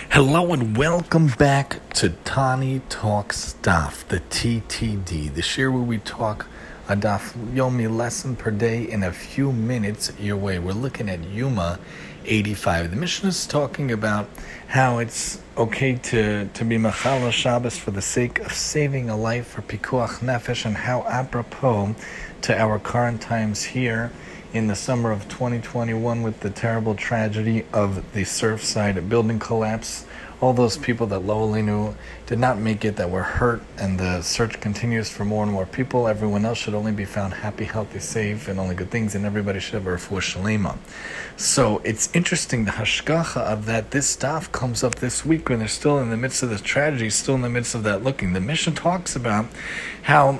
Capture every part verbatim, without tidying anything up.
Hello and welcome back to Tani Talks Daf, the T T D, the share where we talk a Daf Yomi lesson per day in a few minutes your way. We're looking at Yuma eighty-five. The Mishnah is talking about how it's okay to, to be Machal Shabbos for the sake of saving a life for Pikuach Nefesh, and how apropos to our current times here in the summer of twenty twenty-one with the terrible tragedy of the Surfside building collapse. All those people that Lo Aleinu did not make it, that were hurt, and the search continues for more and more people. Everyone else should only be found happy, healthy, safe, and only good things, and everybody should have a refuah shalema. So it's interesting, the hashgacha of that, this stuff comes up this week when they're still in the midst of this tragedy, still in the midst of that looking. The Mishnah talks about how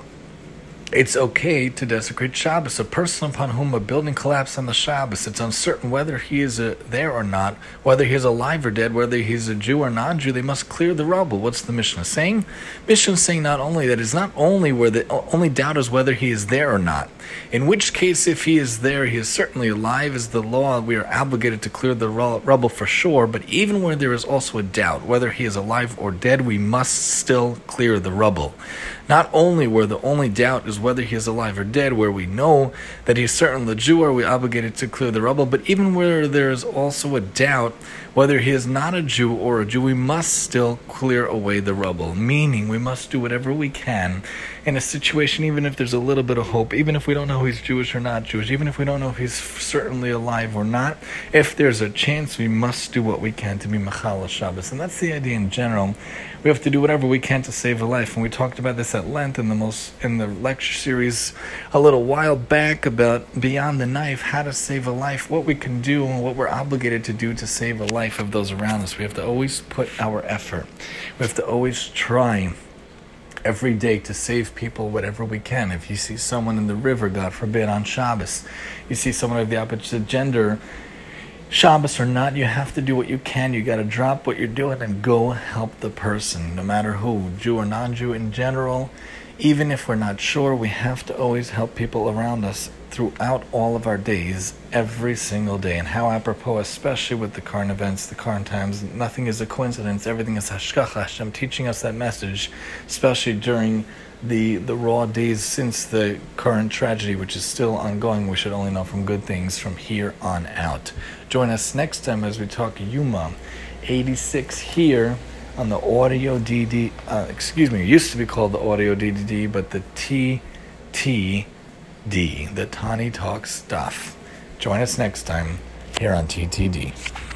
it's okay to desecrate Shabbos. A person upon whom a building collapsed on the Shabbos, it's uncertain whether he is a, there or not, whether he is alive or dead, whether he's a Jew or non-Jew, they must clear the rubble. What's the Mishnah saying? Mishnah is saying not only that, it's not only where the only doubt is whether he is there or not. In which case, if he is there, he is certainly alive. As the law, we are obligated to clear the rubble for sure, but even where there is also a doubt whether he is alive or dead, we must still clear the rubble. Not only where the only doubt is whether he is alive or dead, where we know that he is certainly a Jew, are we obligated to clear the rubble, but even where there is also a doubt whether he is not a Jew or a Jew, we must still clear away the rubble. Meaning, we must do whatever we can in a situation, even if there's a little bit of hope, even if we don't know he's Jewish or not Jewish, even if we don't know if he's certainly alive or not. If there's a chance, we must do what we can to be Machal Shabbos. And that's the idea in general. We have to do whatever we can to save a life. And we talked about this at length in the most in the lecture series a little while back about Beyond the Knife, how to save a life, what we can do and what we're obligated to do to save a life of those around us. We have to always put our effort. We have to always try every day to save people whatever we can. If you see someone in the river, God forbid, on Shabbos, you see someone of the opposite gender, Shabbos or not, you have to do what you can. You got to drop what you're doing and go help the person, no matter who, Jew or non-Jew in general. Even if we're not sure, we have to always help people around us throughout all of our days, every single day. And how apropos, especially with the current events, the current times, nothing is a coincidence. Everything is hashgacha, Hashem teaching us that message, especially during the the raw days since the current tragedy, which is still ongoing. We should only know from good things from here on out. Join us next time as we talk Yuma eighty-six here on the Audio D D, uh, excuse me, it used to be called the Audio D D D, but the T T D, the Tani Talks Daf. Join us next time here on T T D.